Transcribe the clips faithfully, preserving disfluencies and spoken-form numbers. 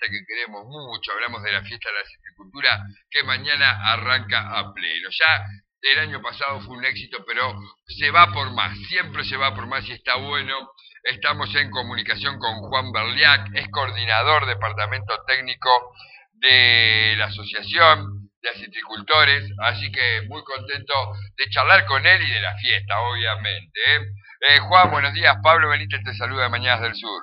fiesta que queremos mucho, hablamos de la fiesta de la citricultura que mañana arranca a pleno. Ya el año pasado fue un éxito, pero se va por más, siempre se va por más y está bueno. Estamos en comunicación con Juan Berliak, es coordinador departamento técnico de la Asociación de Citricultores, así que muy contento de charlar con él y de la fiesta, obviamente. ¿eh? Eh, Juan, buenos días. Pablo Benítez te saluda de Mañanas del Sur.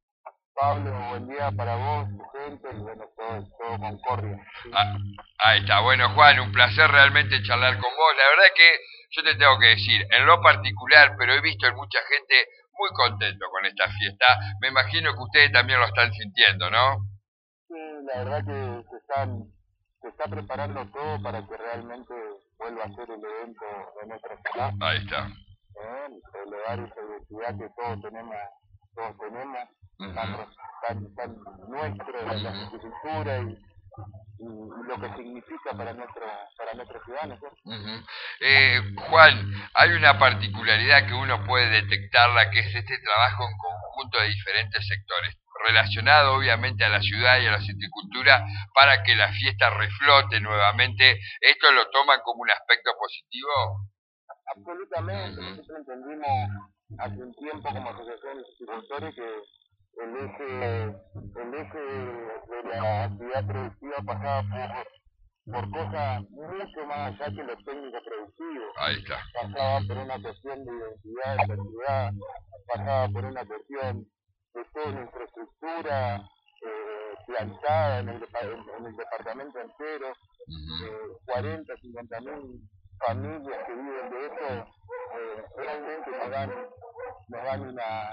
Pablo, buen día para vos, tu gente, y bueno, todo, todo Concordia. ¿Sí? Ah, ahí está. Bueno, Juan, un placer realmente charlar con vos. La verdad que yo te tengo que decir, en lo particular, pero he visto en mucha gente muy contento con esta fiesta. Me imagino que ustedes también lo están sintiendo, ¿no? Sí, la verdad que se, están, se está preparando todo para que realmente vuelva a ser el evento de nuestra ciudad. Ahí está. ¿Eh? Elevar esa identidad que todos tenemos, todos tenemos, Uh-huh. tan, tan, tan nuestro, de la agricultura y, y, y lo que significa para nuestra, para nuestra ciudad, ¿no? Uh-huh. eh, Juan, hay una particularidad que uno puede detectarla, que es este trabajo en conjunto de diferentes sectores, relacionado obviamente a la ciudad y a la citricultura, para que la fiesta reflote nuevamente. ¿Esto lo toman como un aspecto positivo? Absolutamente. Uh-huh. Nosotros entendimos hace un tiempo como asociación de citricultores que el eje, el eje de la actividad productiva pasaba por, por cosas mucho más allá que lo técnico productivo. Ahí está. Pasaba por una cuestión de identidad de la ciudad, pasaba por una cuestión de toda la infraestructura eh, plantada en el, en el departamento entero, uh-huh. eh, cuarenta, cincuenta mil familias que viven de eso, eh, realmente nos dan, nos dan una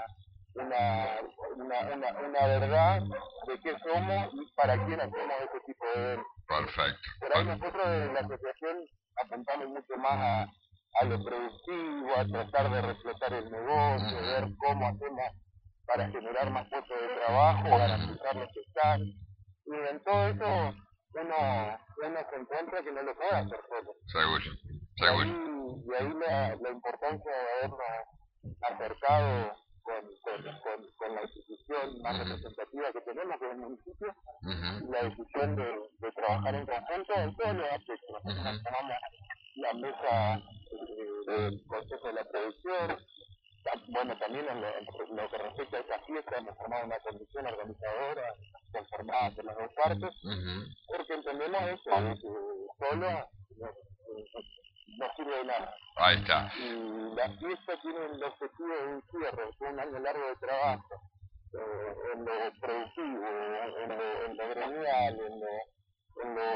Una, una, una, una verdad de qué somos y para quién hacemos este tipo de eventos. Perfecto. Por ahí nosotros de la asociación apuntamos mucho más a, a lo productivo, a tratar de reflotar el negocio, uh-huh. ver cómo hacemos para generar más puestos de trabajo, garantizar los que están. Y en todo eso uno, uno se encuentra que no lo puede hacer solo. Seguro, seguro. Y ahí, y ahí la, la importancia de habernos acercado Con, con, con, con la institución más uh-huh. representativa que tenemos, que es el municipio, uh-huh. y la decisión de, de trabajar en conjunto en todos los aspectos. Nosotros uh-huh. tomamos la mesa eh, del Consejo de la Producción, bueno, también en lo, en lo que respecta a esa fiesta, hemos formado una comisión organizadora conformada por las dos partes, uh-huh. porque entendemos eso, que solo no, no sirve de nada. Ahí está. Y la fiesta tiene el objetivo de un cierre, fue un año largo de trabajo, eh, en lo productivo, en lo, en lo gremial, en lo, en lo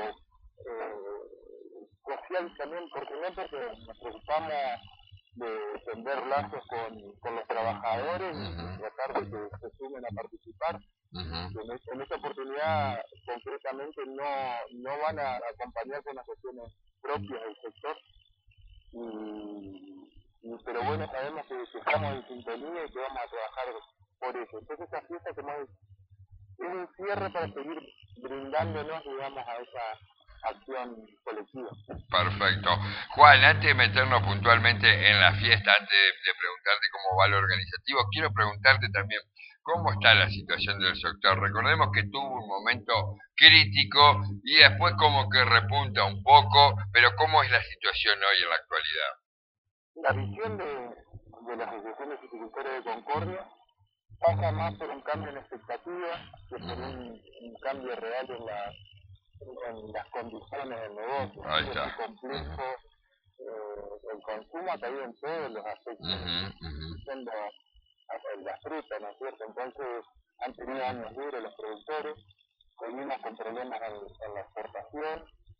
eh, social también, porque no porque nos preocupamos de tender lazos con, con los trabajadores uh-huh. y tratar de que se sumen a participar. Uh-huh. En, en esta oportunidad, concretamente, no, no van a acompañar con las cuestiones propias del sector. Y, y, pero bueno, sabemos que, que estamos en sintonía y que vamos a trabajar por eso. Entonces esta fiesta como es, es un cierre para seguir brindándonos, digamos, a esa acción colectiva. Perfecto. Juan, antes de meternos puntualmente en la fiesta, antes de, de preguntarte cómo va lo organizativo, quiero preguntarte también cómo está la situación del sector. Recordemos que tuvo un momento crítico y después como que repunta un poco, pero ¿cómo es la situación hoy en la actualidad? La visión de, de la Asociación de Citricultores de Concordia pasa más por un cambio en expectativas que por un, un cambio real en, la, en las condiciones del negocio. Ahí está. Es complejo, uh-huh. eh, el consumo ha caído en todos los aspectos, uh-huh, uh-huh. siendo la fruta, ¿no es cierto? Entonces han tenido años duros los productores, venimos con problemas en, en la exportación,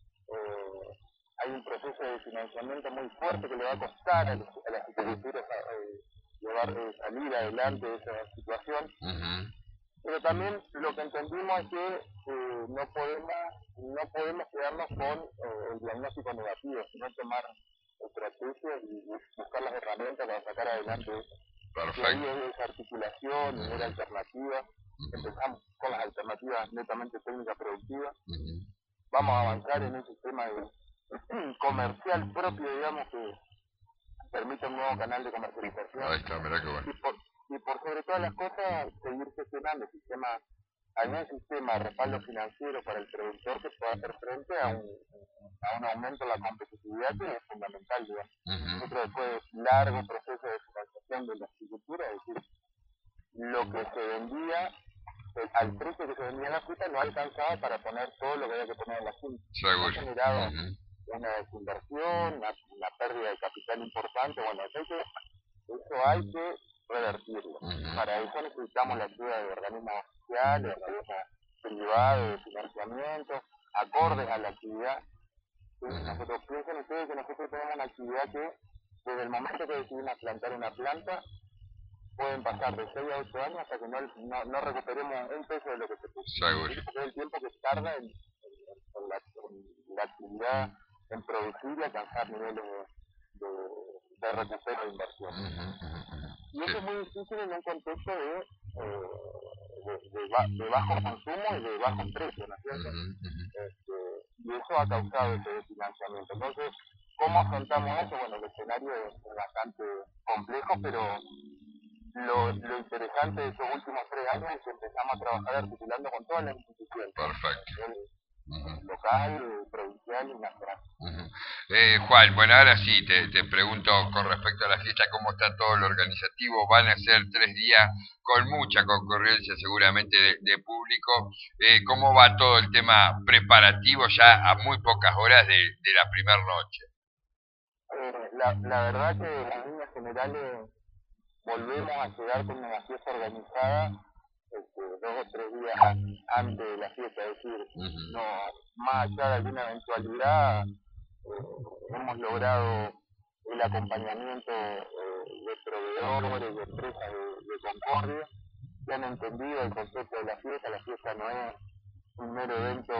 eh, hay un proceso de financiamiento muy fuerte que le va a costar a, los, a las agriculturas eh, llevar, eh, salir adelante de esa situación, uh-huh. pero también lo que entendimos es que eh, no podemos no podemos quedarnos con eh, el diagnóstico negativo, sino tomar estrategias y buscar las herramientas para sacar adelante eso. Perfecto. Y ahí es articulación, uh-huh. es alternativa, uh-huh. empezamos con las alternativas netamente técnicas productivas, uh-huh. vamos a avanzar en un sistema de comercial propio, digamos, que permite un nuevo canal de comercialización. Ahí está, mirá qué bueno. Y por, y por sobre todas las cosas, seguir gestionando el sistema hay un sistema de respaldo financiero para el productor que pueda hacer frente a un, a un aumento en la competitividad que es fundamental, digamos. Uh-huh. Nosotros después de un largo proceso de financiación de la agricultura, es decir, lo que se vendía, el, al precio que se vendía en la fruta no alcanzaba para poner todo lo que había que poner en la fruta. Seguro. Ha generado Uh-huh. una desinversión, una, una pérdida de capital importante, bueno, eso, eso hay que revertirlo. Uh-huh. Para eso necesitamos la ayuda de organismos sociales, de organismos privados, de financiamiento, acordes a la actividad. ¿Sí? Uh-huh. Nosotros piensen ustedes que nosotros tenemos una actividad que desde el momento que decidimos plantar una planta, pueden pasar de seis a ocho años hasta que no, no, no recuperemos un peso de lo que se puso. Seguro. Porque es el tiempo que tarda en, en, en, la, en la actividad, en producir y alcanzar niveles de, de, de recupero de inversión. Uh-huh. Y eso sí. Es muy difícil en un contexto de, eh, de, de, ba de bajo consumo y de bajos precios, ¿no es cierto? Uh-huh. Este, y eso ha causado ese desfinanciamiento. Entonces, ¿cómo afrontamos eso? Bueno, el escenario es bastante complejo, pero lo, lo interesante de estos últimos tres años es que empezamos a trabajar articulando con todas las instituciones. Perfecto. El, Uh-huh. Local, provincial y nacional. Uh-huh. eh, Juan, bueno, ahora sí, te, te pregunto con respecto a la fiesta, ¿cómo está todo lo organizativo? Van a ser tres días con mucha concurrencia seguramente de, de público. Eh, ¿Cómo va todo el tema preparativo ya a muy pocas horas de, de la primera noche? Eh, la, la verdad que en líneas generales volvemos a llegar con una fiesta organizada Este, dos o tres días antes de la fiesta, es decir, uh-huh. no, más allá de alguna eventualidad, eh, hemos logrado el acompañamiento eh, de proveedores, de empresas de, de Concordia, que han entendido el concepto de la fiesta. La fiesta no es un mero evento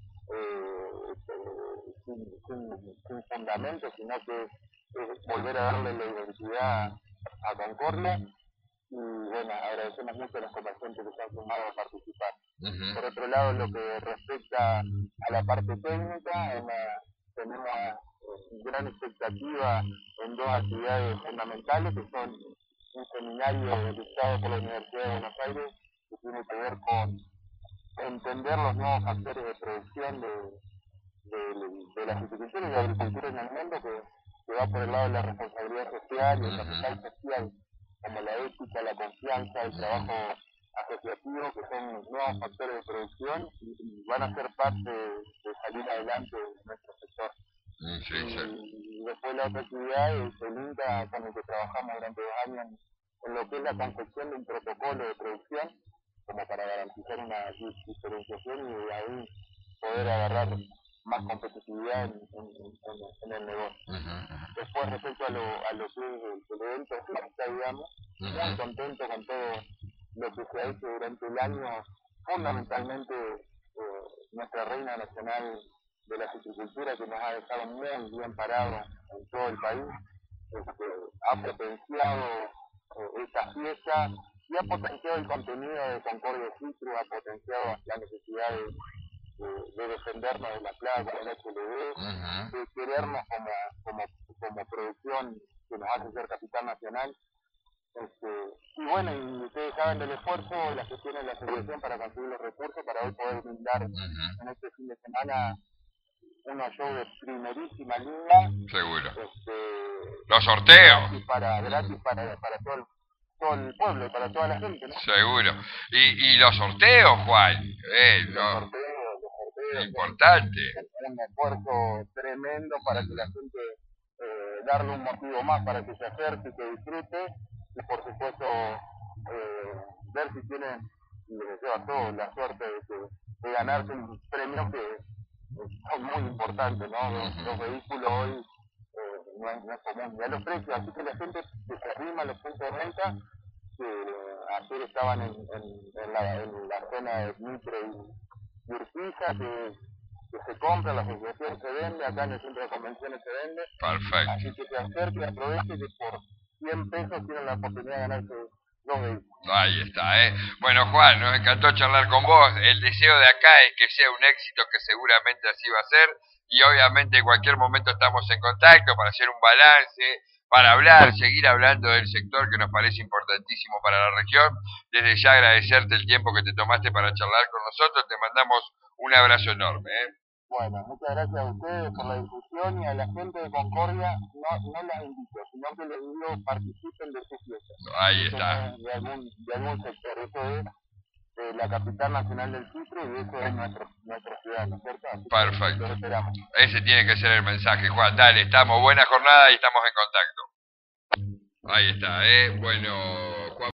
eh, sin, sin, sin fundamento, sino que es volver a darle la identidad a Concordia. Y bueno, agradecemos mucho a los comerciantes que se han sumado a participar. Uh-huh. Por otro lado, lo que respecta a la parte técnica, en la, tenemos eh, gran expectativa en dos actividades fundamentales, que son un seminario dictado por la Universidad de Buenos Aires, que tiene que ver con entender los nuevos factores de producción de, de, de la agricultura y la agricultura en el mundo, que, que va por el lado de la responsabilidad social y el capital social, como la ética, la confianza, el trabajo asociativo, que son nuevos factores de producción y van a ser parte de salir adelante de nuestro sector. Sí, sí. Y, y después la otra actividad es el INTA, con el que trabajamos durante dos años en, en lo que es la confección de un protocolo de producción, como para garantizar una diferenciación y de ahí poder agarrar más competitividad en, en, en, en el negocio. Uh-huh. Después, respecto a lo, a lo que es el, el evento fiesta, digamos, uh-huh. muy contento con todo lo que se ha hecho durante el año, fundamentalmente eh, nuestra reina nacional de la agricultura, que nos ha dejado muy bien parados en todo el país, este, ha potenciado eh, esta fiesta y ha potenciado el contenido de Concordia Citrus, ha potenciado la necesidad de De, de defendernos de la plaga, del H L V, uh-huh. de querernos como, como, como producción que nos hace ser capital nacional. Este, y bueno, y ustedes saben del esfuerzo y la gestión de la asociación para conseguir los recursos para hoy poder brindar uh-huh. en este fin de semana unos shows de primerísima línea. Seguro. Este, los sorteos. Gratis para, gratis para, para todo el todo el pueblo y para toda la gente, ¿no? Seguro. Y, y los sorteos, Juan. Eh, los no. sorteos. Importante. Un esfuerzo tremendo para que la gente eh, darle un motivo más para que se acerque y que disfrute y por supuesto eh, ver si tienen, y les deseo a todos la suerte de, que, de ganarse un premio que son muy importantes, ¿no? Los, los vehículos hoy eh, no, es, no es común ya los precios, así que la gente que se arrima a los puntos de venta, que eh, ayer estaban en, en, en, la, en la zona de Mitre y Urquiza, que, que se compra, la asociación se vende, acá en el centro de convenciones se vende. Perfecto. Así que se acerque y aproveche que por cien pesos tienen la oportunidad de ganarse dos vehículos. Ahí está, ¿eh? Bueno, Juan, nos encantó charlar con vos. El deseo de acá es que sea un éxito, que seguramente así va a ser. Y obviamente en cualquier momento estamos en contacto para hacer un balance, para hablar, seguir hablando del sector que nos parece importantísimo para la región. Desde ya agradecerte el tiempo que te tomaste para charlar con nosotros, te mandamos un abrazo enorme. ¿eh? Bueno, muchas gracias a ustedes por la discusión y a la gente de Concordia, no, no las invito, sino que les digo participen de sus fiestas. Ahí está. De algún, de algún sector, eso es de la capital nacional del citro y eso es nuestro, nuestra ciudad, ¿no es cierto? Así Perfecto. Los esperamos. Ese tiene que ser el mensaje, Juan. Dale, estamos, buena jornada y estamos en contacto. Ahí está, ¿eh? Bueno...